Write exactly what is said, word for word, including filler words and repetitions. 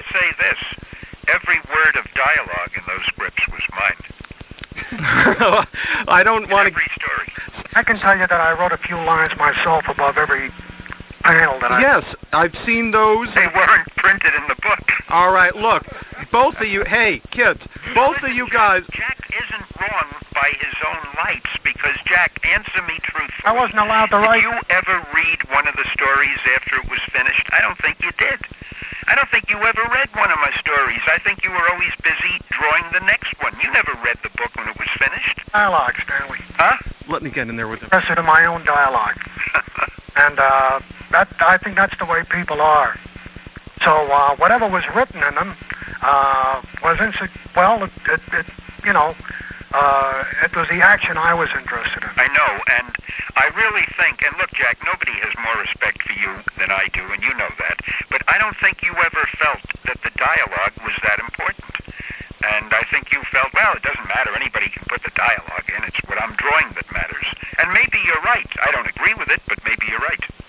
will say this. Every word of dialogue in those scripts was mine. I don't want to... Every story. I can tell you that I wrote a few lines myself above every panel that I... Yes, I've seen those. They weren't printed in the book. All right, look, both of you... Hey, kids, both Listen, of you Jack, guys... Jack isn't wrong by his own lights, because, Jack, answer me truthfully. I wasn't allowed to write... Did you ever read one of the stories after it was finished? I don't think you did. I don't think you ever read one of my stories. I think you were always busy drawing the next one. You never read the book when it was finished. Dialogue, Stanley. Huh? Let me get in there with them. Interested in my own dialogue. And, uh, that, I think that's the way people are. So, uh, whatever was written in them, uh, was, insi- well, it, it, it, you know, uh, it was the action I was interested in. I know, and I really think, and look, Jack, nobody has more respect for you than I do, and you know that, but I don't think you ever felt that the dialogue was that important. And I think you felt, well, it doesn't matter, anybody can put the dialogue in, it's what I'm drawing that matters. And maybe you're right. I don't agree with it, but maybe you're right.